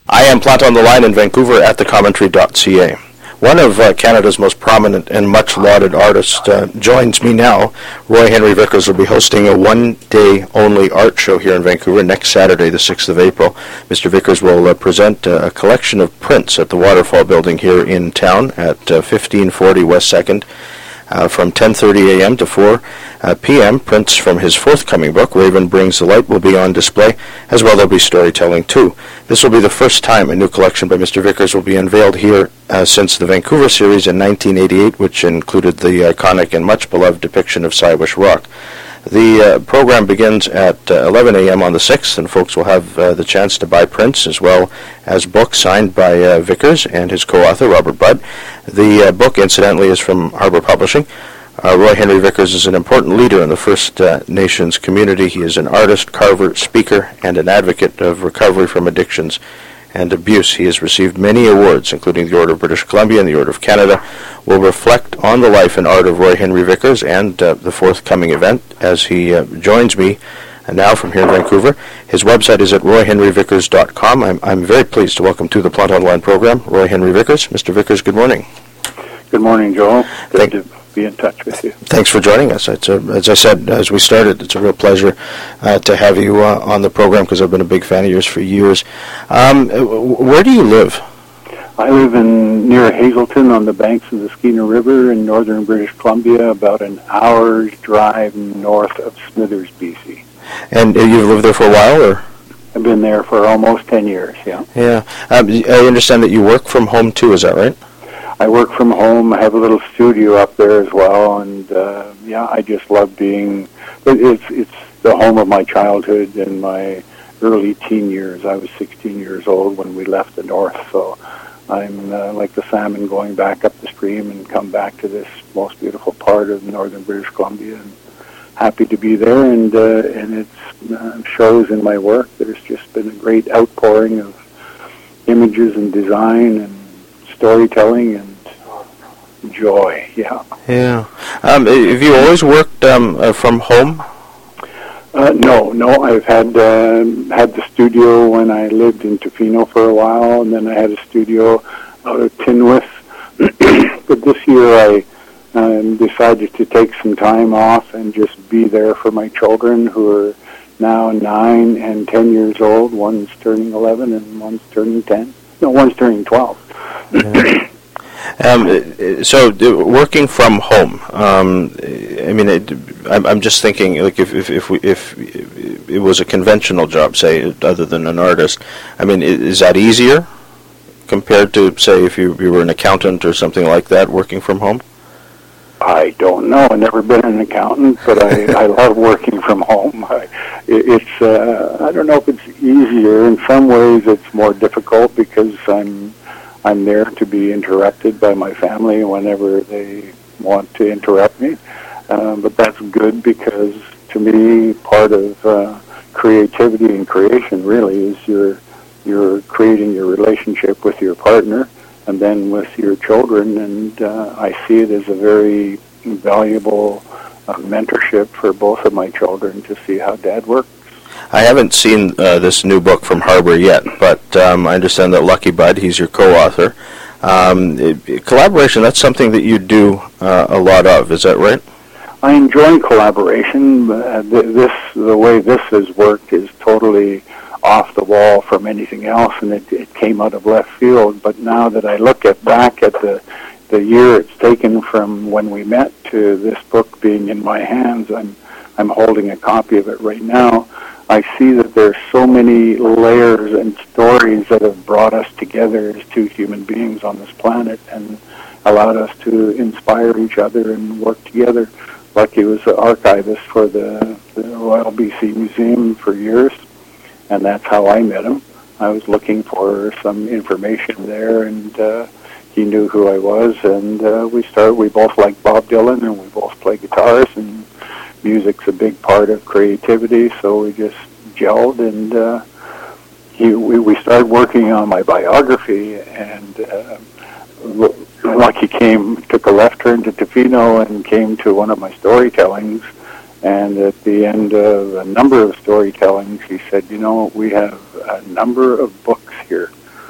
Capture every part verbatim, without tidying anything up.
I am Plant on the Line in Vancouver at the commentary dot c a. One of uh, Canada's most prominent and much-lauded artists uh, joins me now. Roy Henry Vickers will be hosting a one-day-only art show here in Vancouver next Saturday, the sixth of April. Mister Vickers will uh, present uh, a collection of prints at the Waterfall Building here in town at uh, fifteen forty West second. Uh, from ten thirty a.m. to four p.m. Prints from his forthcoming book, Raven Brings the Light, will be on display. As well, there'll be storytelling, too. This will be the first time a new collection by Mister Vickers will be unveiled here uh, since the Vancouver series in nineteen eighty-eight, which included the iconic and much-beloved depiction of Siwash Rock. The uh, program begins at uh, eleven a.m. on the sixth, and folks will have uh, the chance to buy prints as well as books signed by uh, Vickers and his co-author, Robert Budd. The uh, book, incidentally, is from Harbour Publishing. Uh, Roy Henry Vickers is an important leader in the First uh, Nations community. He is an artist, carver, speaker, and an advocate of recovery from addictions and abuse. He has received many awards, including the Order of British Columbia and the Order of Canada. Will reflect on the life and art of Roy Henry Vickers and uh, the forthcoming event as he uh, joins me uh, now from here in Vancouver. His website is at roy henry vickers dot com. I'm, I'm very pleased to welcome to the Plant on Line program Roy Henry Vickers. Mister Vickers, good morning. Good morning, Joel. Good Thank to be in touch with you. Thanks for joining us. It's a, as I said as we started, it's a real pleasure uh, to have you uh, on the program because I've been a big fan of yours for years. Um, where do you live? I live in near Hazelton on the banks of the Skeena River in northern British Columbia, about an hour's drive north of Smithers, B C. And uh, you've lived there for a while, or? I've been there for almost ten years, yeah. Yeah. Um, I understand that you work from home, too, is that right? I work from home. I have a little studio up there as well, and uh, yeah, I just love being. It, it's it's the home of my childhood and my early teen years. I was sixteen years old when we left the north, so I'm uh, like the salmon going back up the stream and come back to this most beautiful part of northern British Columbia, and happy to be there. And uh, and it uh, shows in my work. There's just been a great outpouring of images and design and storytelling and joy, yeah. Yeah. Um, have you always worked um, uh, from home? Uh, no, no. I've had uh, had the studio when I lived in Tofino for a while, and then I had a studio out of Tinwith. But this year I um, decided to take some time off and just be there for my children, who are now nine and ten years old. One's turning eleven and one's turning ten. No, one's turning twelve. Yeah. Um, so uh, working from home, um, I mean, it, I'm, I'm just thinking, like, if if if, we, if it was a conventional job, say, other than an artist, I mean, is that easier compared to, say, if you, you were an accountant or something like that, working from home? I don't know. I've never been an accountant, but I, I love working from home. I, it, it's uh, I don't know if it's easier. In some ways, it's more difficult because I'm I'm there to be interrupted by my family whenever they want to interrupt me. Uh, but that's good because, to me, part of uh, creativity and creation really is you're you're creating your relationship with your partner and then with your children, and uh, I see it as a very valuable uh, mentorship for both of my children to see how Dad works. I haven't seen uh, this new book from Harbour yet, but um, I understand that Lucky Budd, he's your co-author. Um, it, collaboration, that's something that you do uh, a lot of, is that right? I enjoy collaboration. Uh, th- this, the way this has worked is totally off the wall from anything else, and it, it came out of left field. But now that I look at back at the the year it's taken from when we met to this book being in my hands, I'm I'm holding a copy of it right now. I see that there's so many layers and stories that have brought us together as two human beings on this planet and allowed us to inspire each other and work together. Lucky was the archivist for the, the Royal B C Museum for years, and that's how I met him. I was looking for some information there, and uh, he knew who I was, and uh, we started. We both like Bob Dylan, and we both play guitars, and music's a big part of creativity, so we just gelled, and uh, he, we, we started working on my biography, and uh, Lucky came, took a left turn to Tofino and came to one of my storytellings, and at the end of a number of storytellings, he said, you know, we have a number of books here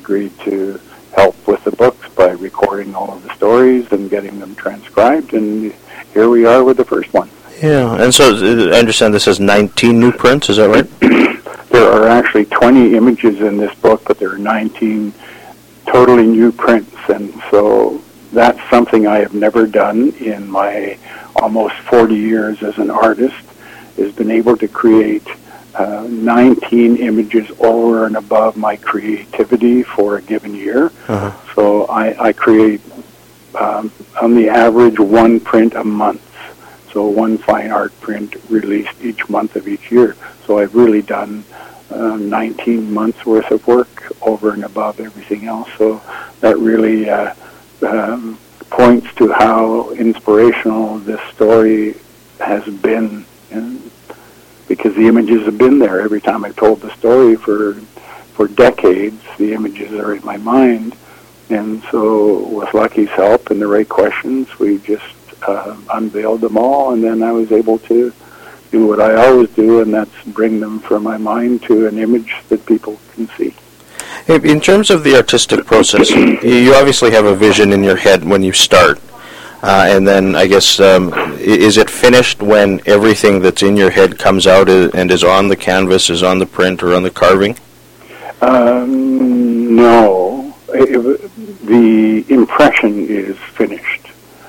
agreed to help with the books by recording all of the stories and getting them transcribed, and here we are with the first one. Yeah, and so uh, I understand this has nineteen new prints, is that right? There are actually twenty images in this book, but there are nineteen totally new prints, and so that's something I have never done in my almost forty years as an artist, is been able to create uh, nineteen images over and above my creativity for a given year. Uh-huh. So I, I create, um, on the average, one print a month. So one fine art print released each month of each year. So I've really done uh, nineteen months worth of work over and above everything else. So that really uh, um, points to how inspirational this story has been, and because the images have been there every time I've told the story for for decades. The images are in my mind, and so with Lucky's help and the right questions, we just uh, unveiled them all, and then I was able to do what I always do, and that's bring them from my mind to an image that people can see. In terms of the artistic process, you obviously have a vision in your head when you start, uh, and then I guess, um, is it finished when everything that's in your head comes out and is on the canvas, is on the print or on the carving? Um, no. It, the impression is finished.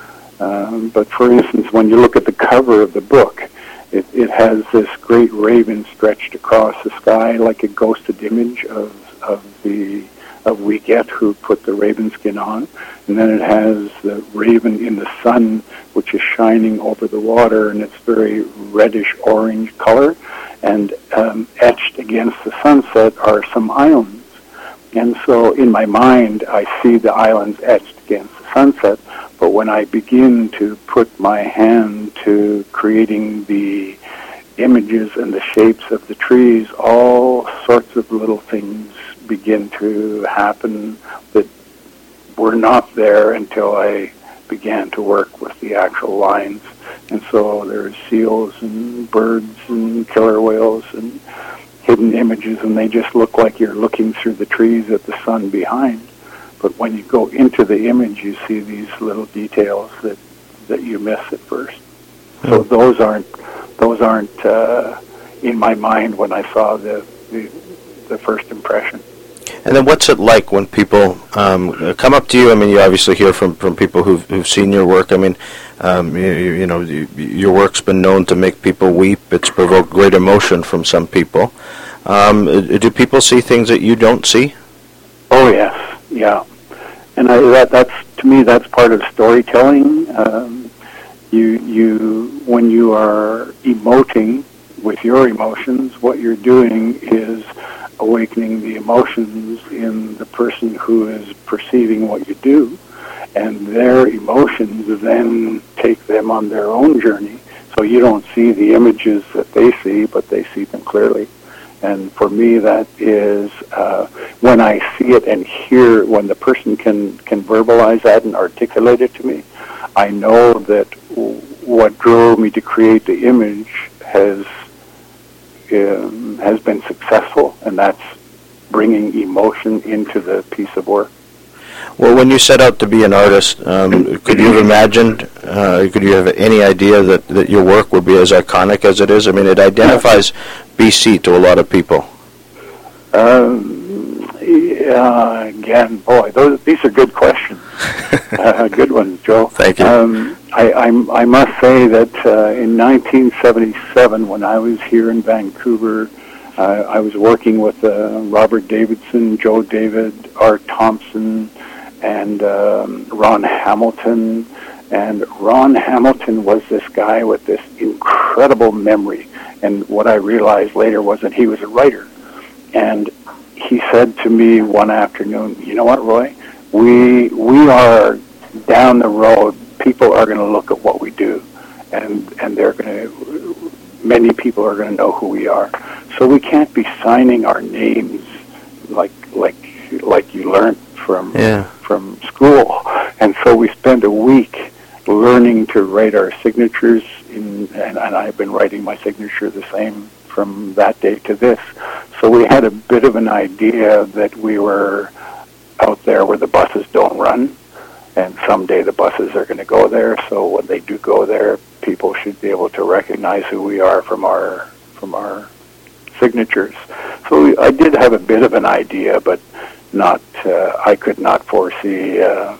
Um, but for instance, when you look at the cover of the book, it, it has this great raven stretched across the sky like a ghosted image of of the of Weeget, who put the raven skin on, and then it has the raven in the sun, which is shining over the water, and it's very reddish orange color, and um, etched against the sunset are some islands. And so in my mind, I see the islands etched against the sunset, but when I begin to put my hand to creating the images and the shapes of the trees, all sorts of little things begin to happen that were not there until I began to work with the actual lines. And so there's seals and birds and killer whales and hidden images, and they just look like you're looking through the trees at the sun behind. But when you go into the image, you see these little details that, that you miss at first. So those aren't those aren't uh, in my mind when I saw the, the the first impression. And then what's it like when people um, come up to you? I mean, you obviously hear from, from people who've, who've seen your work. I mean, um, you, you know, you, your work's been known to make people weep. It's provoked great emotion from some people. Um, do people see things that you don't see? Oh, yes, yeah. And I, that, that's, to me, that's part of storytelling. Um, you, you, when you are emoting with your emotions, what you're doing is awakening the emotions in the person who is perceiving what you do, and their emotions then take them on their own journey. So you don't see the images that they see, but they see them clearly. And for me, that is uh, when I see it and hear, when the person can, can verbalize that and articulate it to me, I know that what drove me to create the image has Um, has been successful, and that's bringing emotion into the piece of work. Well, when you set out to be an artist, um, could you have imagined, uh, could you have any idea that, that your work would be as iconic as it is? I mean, it identifies B C to a lot of people. Um, yeah, again, boy, those these are good questions. uh, good ones, Joe. Thank you. Um, I, I, I must say that uh, in nineteen seventy-seven, when I was here in Vancouver, uh, I was working with uh, Robert Davidson, Joe David, Art Thompson, and um, Ron Hamilton. And Ron Hamilton was this guy with this incredible memory. And what I realized later was that he was a writer. And he said to me one afternoon, "You know what, Roy? We we are down the road. People are going to look at what we do, and and they're going to. Many people are going to know who we are. So we can't be signing our names like like like you learned from yeah. from school. And so we spent a week learning to write our signatures, in, and, and I've been writing my signature the same from that day to this. So we had a bit of an idea that we were out there where the buses don't run, and someday the buses are going to go there. So when they do go there, people should be able to recognize who we are from our from our signatures. So I did have a bit of an idea, but not. Uh, I could not foresee uh,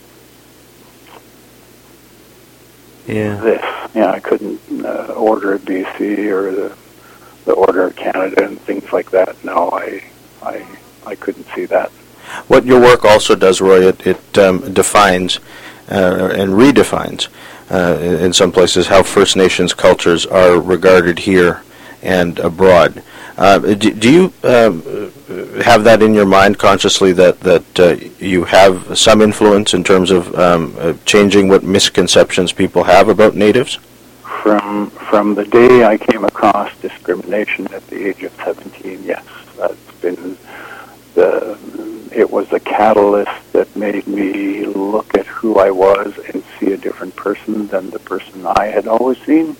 yeah. this. Yeah, I couldn't uh, Order of B C or the the Order of Canada and things like that. No, I I I couldn't see that. What your work also does, Roy, it, it um, defines uh, and redefines uh, in some places how First Nations cultures are regarded here and abroad. Uh, do, do you um, have that in your mind consciously, that, that uh, you have some influence in terms of um, uh, changing what misconceptions people have about Natives? From from the day I came across discrimination at the age of seventeen, yes, that's been the. It was the catalyst that made me look at who I was and see a different person than the person I had always seen.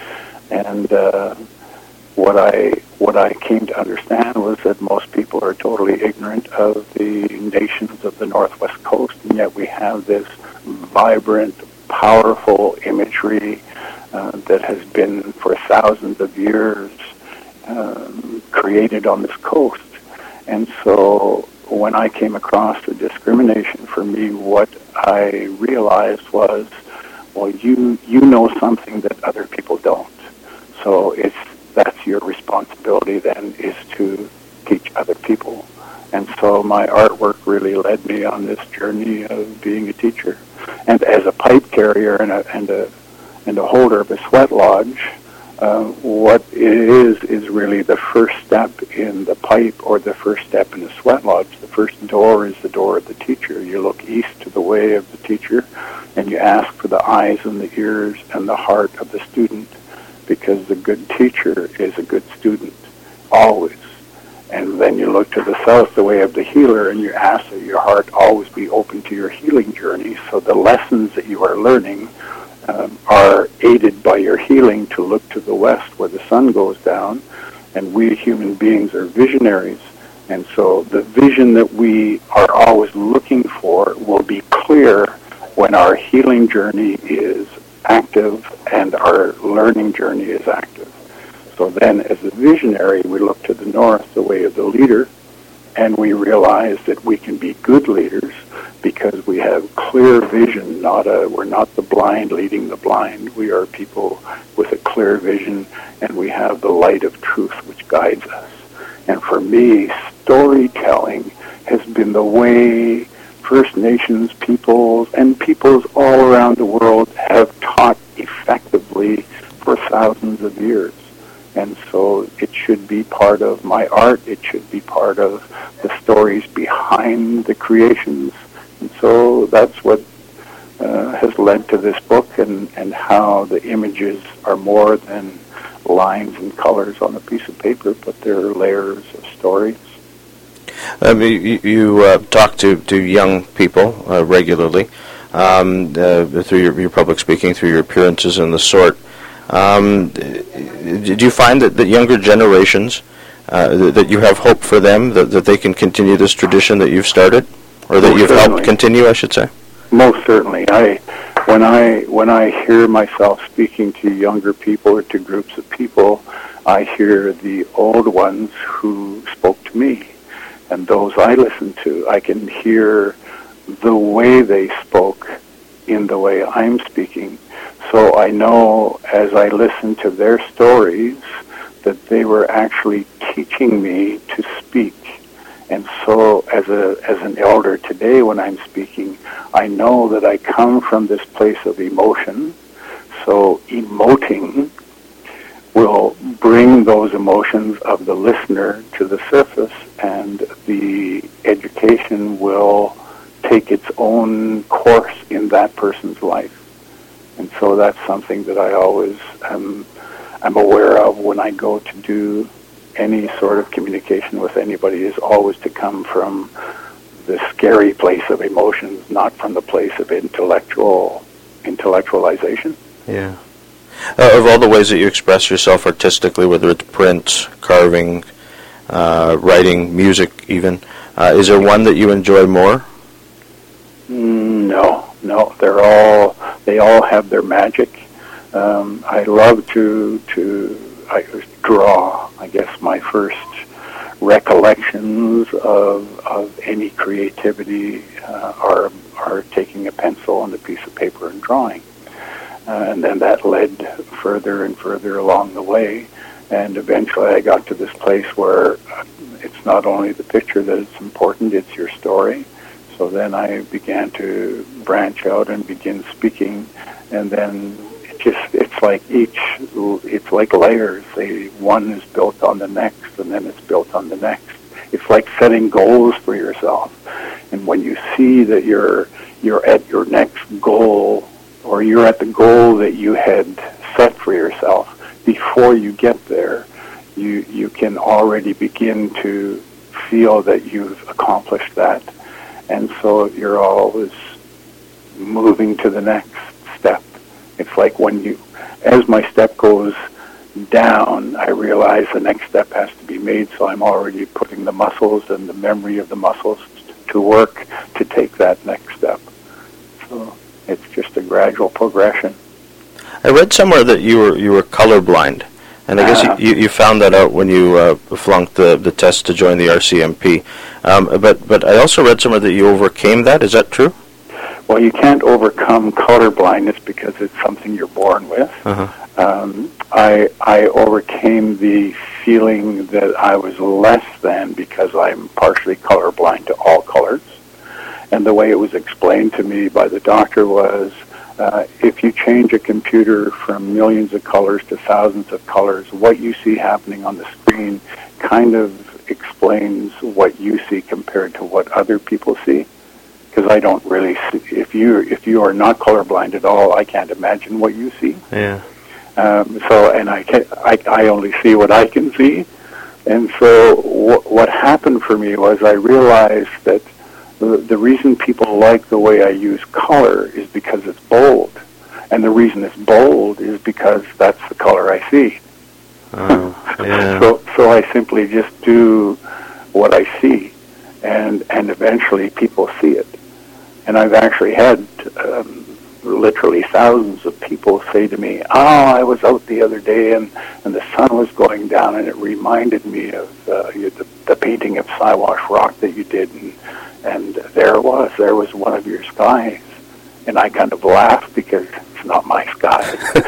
And uh, what I what I came to understand was that most people are totally ignorant of the nations of the Northwest Coast, and yet we have this vibrant, powerful imagery uh, that has been for thousands of years um, created on this coast. And so when I came across the discrimination, for me, what I realized was, well, you you know something that other people don't. So it's that's your responsibility then, is to teach other people. And so my artwork really led me on this journey of being a teacher. And as a pipe carrier and a and a and a holder of a sweat lodge, Uh, what it is is really the first step in the pipe, or the first step in the sweat lodge. The first door is the door of the teacher. You look east to the way of the teacher, and you ask for the eyes and the ears and the heart of the student, because the good teacher is a good student, always. And then you look to the south, the way of the healer, and you ask that your heart always be open to your healing journey, so the lessons that you are learning Um, are aided by your healing to look to the west where the sun goes down, and we human beings are visionaries, and so the vision that we are always looking for will be clear when our healing journey is active and our learning journey is active. So then as a visionary, we look to the north, the way of the leader, and we realize that we can be good leaders because we have clear vision. Not a, we're not the blind leading the blind. We are people with a clear vision, and we have the light of truth which guides us. And for me, storytelling has been the way First Nations peoples and peoples all around the world have taught effectively for thousands of years. And so it should be part of my art. It should be part of the stories behind the creations. And so that's what uh, has led to this book, and, and how the images are more than lines and colors on a piece of paper, but they're layers of stories. Um, you you uh, talk to, to young people uh, regularly um, uh, through your, your public speaking, through your appearances and the sort. Um, did you find that, that younger generations, uh, that, that you have hope for them, that, that they can continue this tradition that you've started, or that Most you've certainly. helped continue, I should say? Most certainly. I when I when I hear myself speaking to younger people or to groups of people, I hear the old ones who spoke to me, and those I listen to. I can hear the way they spoke in the way I'm speaking. So I know as I listen to their stories that they were actually teaching me to speak. And so as a as an elder today, when I'm speaking, I know that I come from this place of emotion. So emoting will bring those emotions of the listener to the surface, and the education will take its own course in that person's life. And so that's something that I always am, am aware of when I go to do any sort of communication with anybody, is always to come from the scary place of emotions, not from the place of intellectual intellectualization. Yeah. Uh, of all the ways that you express yourself artistically, whether it's print, carving, uh, writing, music even, Uh, is there one that you enjoy more? Mm, No, no. They're all they all have their magic. Um, I love to to I draw. I guess my first recollections of of any creativity uh, are are taking a pencil and a piece of paper and drawing, uh, and then that led further and further along the way, and eventually I got to this place where it's not only the picture that is important; it's your story. So then I began to branch out and begin speaking, and then it just, it's like each, it's like layers. They, one is built on the next, and then it's built on the next. It's like setting goals for yourself. And when you see that you're, you're at your next goal, or you're at the goal that you had set for yourself, before you get there, you, you can already begin to feel that you've accomplished that. And so you're always moving to the next step. It's like when you, as my step goes down, I realize the next step has to be made, so I'm already putting the muscles and the memory of the muscles to work to take that next step. So it's just a gradual progression. I read somewhere that you were you were colorblind, and I guess Uh, you, you found that out when you uh, flunked the, the test to join the R C M P. Um, but but I also read somewhere that you overcame that. Is that true? Well, you can't overcome color blindness because it's something you're born with. Uh-huh. Um, I I overcame the feeling that I was less than because I'm partially colorblind to all colors. And the way it was explained to me by the doctor was, uh, if you change a computer from millions of colors to thousands of colors, what you see happening on the screen kind of explains what you see compared to what other people see. Because I don't really see, if you if you are not colorblind at all, I can't imagine what you see. Yeah. Um, so, and I, can, I I only see what I can see. And so w- what happened for me was I realized that the, the reason people like the way I use color is because it's bold. And the reason it's bold is because that's the color I see. Oh, yeah. so so I simply just do what I see, and and eventually people see it. And I've actually had um, literally thousands of people say to me, "Oh, I was out the other day, and, and the sun was going down, and it reminded me of uh, you, the, the painting of Siwash Rock that you did, and and there it was, there was one of your skies." And I kind of laughed because it's not my sky.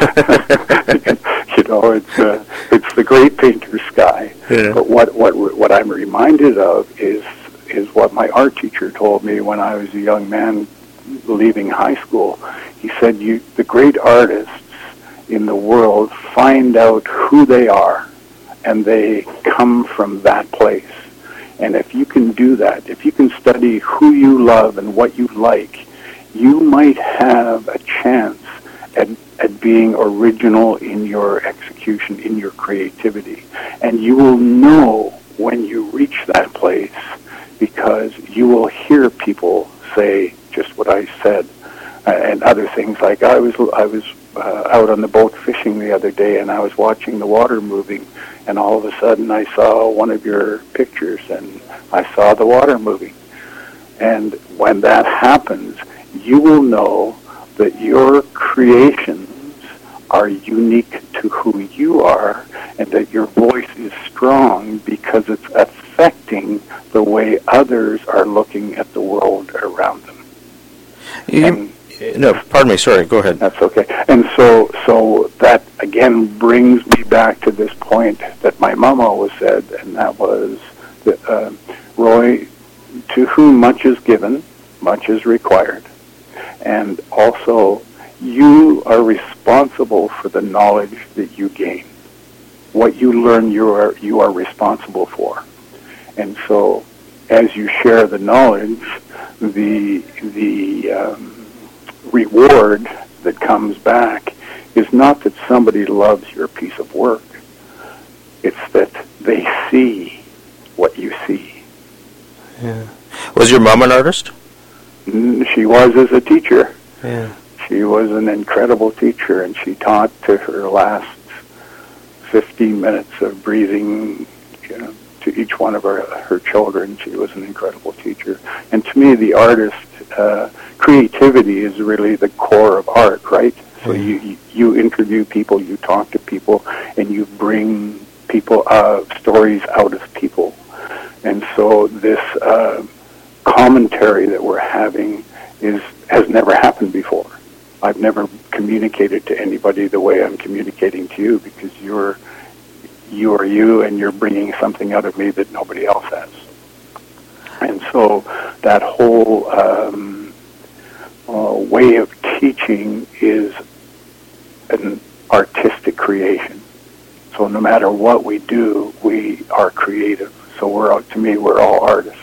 you know, it's uh, it's the great painter's sky. Yeah. But what what what I'm reminded of is is what my art teacher told me when I was a young man leaving high school. He said, "You, the great artists in the world find out who they are, and they come from that place. And if you can do that, if you can study who you love and what you like, you might have a chance at, at being original in your execution, in your creativity. And you will know when you reach that place because you will hear people say just what I said uh, and other things. Like I was, I was uh, out on the boat fishing the other day, and I was watching the water moving, and all of a sudden I saw one of your pictures, and I saw the water moving. And when that happens, you will know that your creations are unique to who you are, and that your voice is strong because it's affecting the way others are looking at the world around them. You, And, no, pardon me. Sorry. Go ahead. that's okay. And so, so that again brings me back to this point that my mom always said, and that was, that, uh, Roy, to whom much is given, much is required. And also, you are responsible for the knowledge that you gain. What you learn, you are you are responsible for. And so, as you share the knowledge, the the um, reward that comes back is not that somebody loves your piece of work. It's that they see what you see. Yeah. Was your mom an artist? She was as a teacher. Yeah. She was an incredible teacher, and she taught to her last fifteen minutes of breathing, you know, to each one of her, her children. She was an incredible teacher. And to me, the artist, uh, creativity is really the core of art, right? So you, you interview people, you talk to people, and you bring people, uh, stories out of people. And so this uh, commentary that we're having is has never happened before. I've never communicated to anybody the way I'm communicating to you, because you're you are you, and you're bringing something out of me that nobody else has. And so that whole um, uh, way of teaching is an artistic creation. So no matter what we do, we are creative. So we're, to me, we're all artists.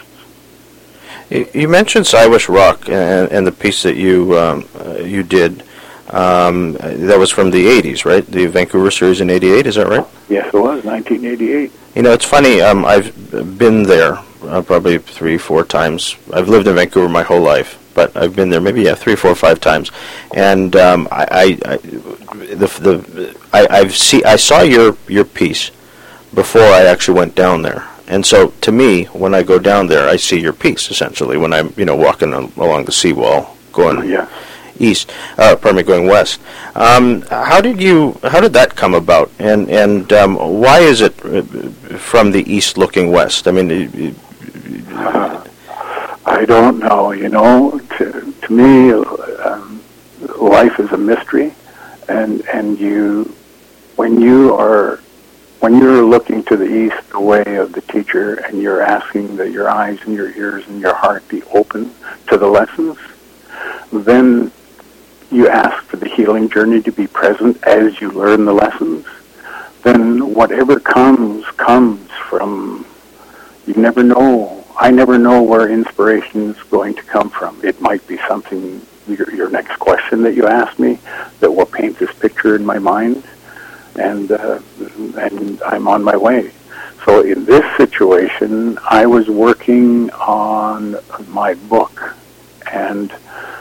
You mentioned Siwash Rock and, and the piece that you um, uh, you did. Um, that was from the eighties, right? The Vancouver series in eighty-eight, is that right? Yes, it was, nineteen eighty-eight. You know, it's funny, um, I've been there uh, probably three, four times. I've lived in Vancouver my whole life, but I've been there maybe, yeah, three, four, five times. And um, I, I, I, the, the, I, I've see, I saw your, your piece before I actually went down there. And so, to me, when I go down there, I see your piece, essentially, when I'm, you know, walking on, along the seawall, going yeah. east, uh, pardon me, going west. Um, how did you, how did that come about? And, and um, why is it from the east looking west? I mean... Uh, I don't know, you know. To, to me, um, life is a mystery. And, and you, when you are... When you're looking to the east, the way of the teacher, and you're asking that your eyes and your ears and your heart be open to the lessons, then you ask for the healing journey to be present as you learn the lessons. Then whatever comes, comes from, you never know. I never know where inspiration is going to come from. It might be something, your, your next question that you ask me, that will paint this picture in my mind. And uh, and I'm on my way. So in this situation, I was working on my book, and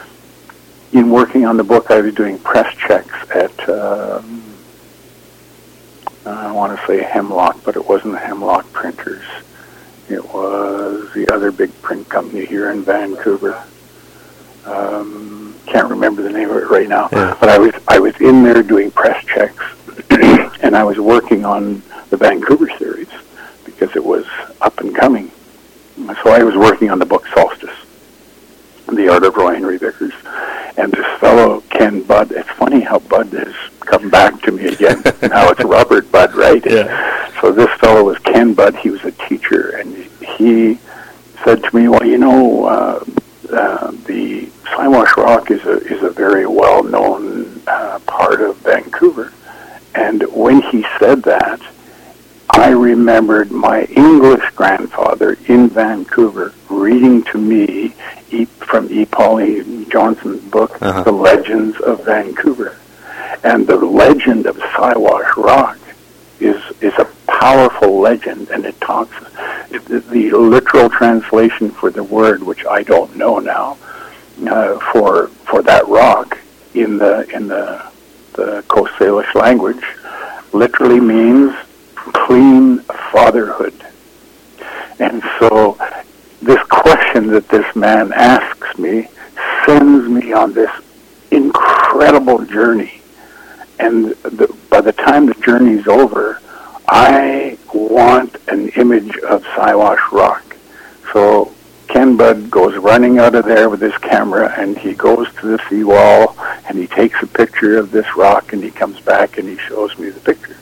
in working on the book, I was doing press checks at, uh, I want to say Hemlock, but it wasn't Hemlock Printers. It was the other big print company here in Vancouver. Um, can't remember the name of it right now. Yeah. But I was I was in there doing press checks. And I was working on the Vancouver series because it was up and coming. So I was working on the book Solstice, The Art of Roy Henry Vickers. And this fellow, Ken Budd, it's funny how Budd has come back to me again. Now it's Robert Budd, right? Yeah. So this fellow was Ken Budd. He was a teacher, and he said to me, well, you know, uh, uh, the Siwash Rock is a, is a very well-known uh, part of Vancouver. And when he said that, I remembered my English grandfather in Vancouver reading to me e, from E. Pauline Johnson's book, uh-huh. The Legends of Vancouver. And the legend of Siwash Rock is is a powerful legend, and it talks, it, the literal translation for the word, which I don't know now, uh, for for that rock in the in the the Coast Salish language, literally means clean fatherhood. And so this question that this man asks me sends me on this incredible journey. And the, by the time the journey's over, I want an image of Siwash Rock. So Ken Budd goes running out of there with his camera, and he goes to the seawall, and he takes a picture of this rock, and he comes back, and he shows me the picture.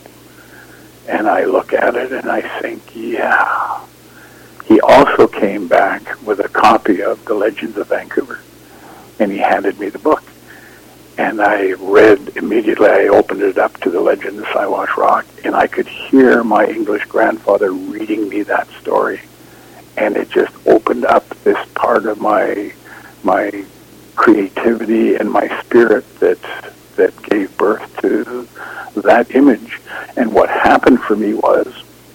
And I look at it, and I think, yeah. He also came back with a copy of The Legends of Vancouver, and he handed me the book. And I read immediately. I opened it up to The Legend of Siwash Rock, and I could hear my English grandfather reading me that story. And it just opened up this part of my my creativity and my spirit that that gave birth to that image. And what happened for me was,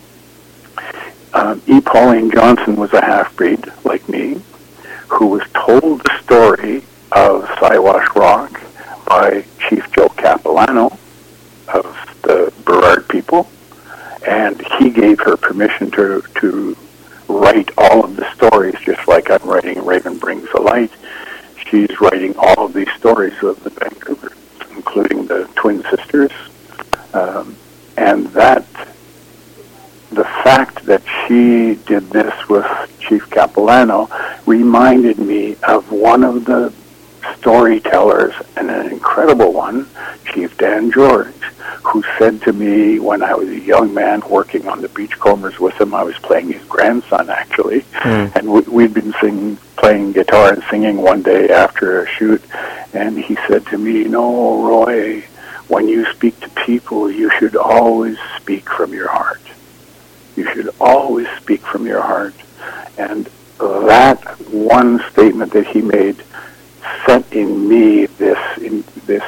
um, E. Pauline Johnson was a half-breed like me, who was told the story of Siwash Rock by Chief Joe Capilano of the Burrard people. and he gave her permission to to write all of the stories, just like I'm writing Raven Brings the Light. She's writing all of these stories of the Vancouver, including the twin sisters, um, and that the fact that she did this with Chief Capilano reminded me of one of the storytellers, and an incredible one, Chief Dan George, who said to me when I was a young man working on the Beachcombers with him, I was playing his grandson actually, mm. and we, we'd been singing, playing guitar and singing one day after a shoot, and he said to me, "No, Roy, when you speak to people, you should always speak from your heart. You should always speak from your heart." And that one statement that he made set in me this in this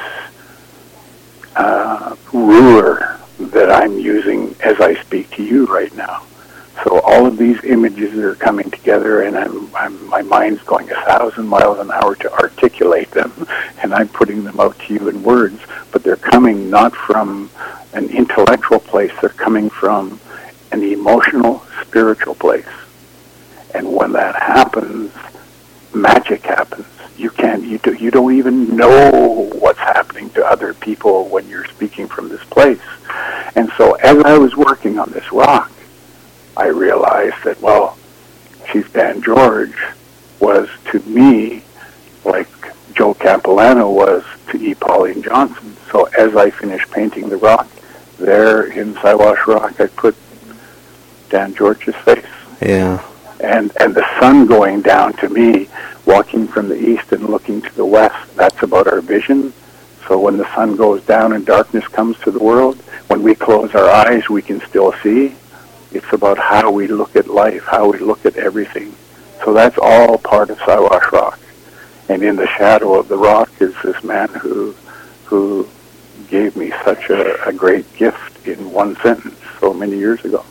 uh, ruler that I'm using as I speak to you right now. So all of these images are coming together, and I'm, I'm my mind's going a thousand miles an hour to articulate them, and I'm putting them out to you in words. But they're coming not from an intellectual place; they're coming from an emotional, spiritual place. And when that happens, magic happens. You can't, you, do, you don't even know what's happening to other people when you're speaking from this place. And so as I was working on this rock, I realized that, well, Chief Dan George was to me like Joe Capilano was to E. Pauline Johnson. So as I finished painting the rock, there in Siwash Rock, I put Dan George's face. Yeah. And and the sun going down, to me, walking from the east and looking to the west, that's about our vision. So when the sun goes down and darkness comes to the world, when we close our eyes, we can still see. It's about how we look at life, how we look at everything. So that's all part of Siwash Rock. And in the shadow of the rock is this man who who gave me such a, a great gift in one sentence so many years ago.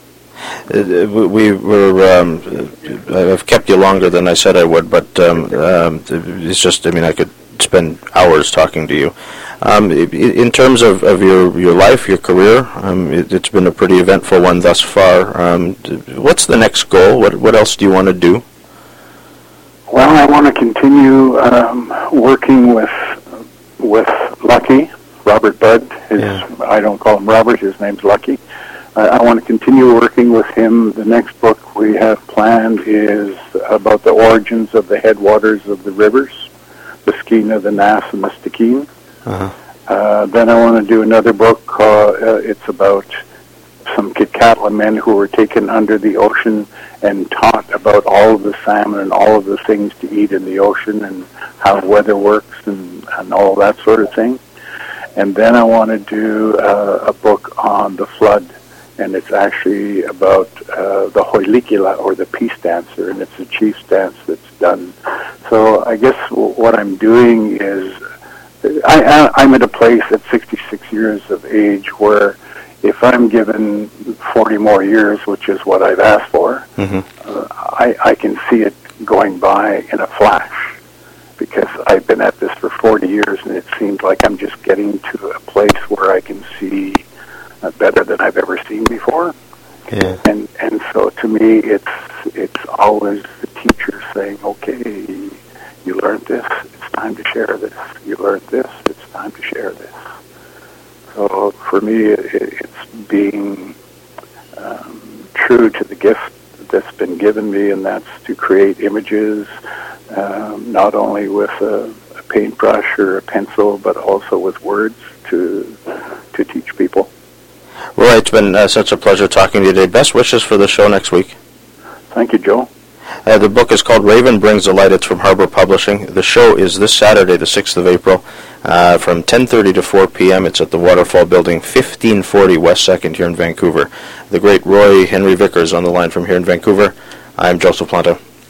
Uh, we were, um, I've kept you longer than I said I would, but um, um, it's just, I mean, I could spend hours talking to you. Um, in terms of, of your, your life, your career, um, it, it's been a pretty eventful one thus far. Um, what's the next goal? What, what else do you want to do? Well, I want to continue um, working with with Lucky, Robert Budd. His, yeah. I don't call him Robert, his name's Lucky. I want to continue working with him. The next book we have planned is about the origins of the headwaters of the rivers, the Skeena, the Nass, and the Stikine. Uh-huh. Uh, then I want to do another book. Uh, uh, it's about some Kitkatla men who were taken under the ocean and taught about all of the salmon and all of the things to eat in the ocean and how weather works and, and all that sort of thing. And then I want to do uh, a book on the flood. And it's actually about uh, the Hoilikila, or the peace dancer, and it's a chief's dance that's done. So I guess w- what I'm doing is, I, I, I'm at a place at sixty-six years of age where if I'm given forty more years, which is what I've asked for, mm-hmm. uh, I, I can see it going by in a flash, because I've been at this for forty years, and it seems like I'm just getting to a place where I can see Uh, better than I've ever seen before. Yeah. And and so to me, it's it's always the teacher saying, okay, you learned this, it's time to share this. You learned this, it's time to share this. So for me, it, it's being um, true to the gift that's been given me, and that's to create images, um, not only with a, a paintbrush or a pencil, but also with words to to teach people. Well, it's been uh, such a pleasure talking to you today. Best wishes for the show next week. Thank you, Joe. Uh, the book is called Raven Brings the Light. It's from Harbor Publishing. The show is this Saturday, the sixth of April, uh, from ten thirty to four p.m. It's at the Waterfall Building, fifteen forty West second here in Vancouver. The great Roy Henry Vickers on the line from here in Vancouver. I'm Joseph Planta.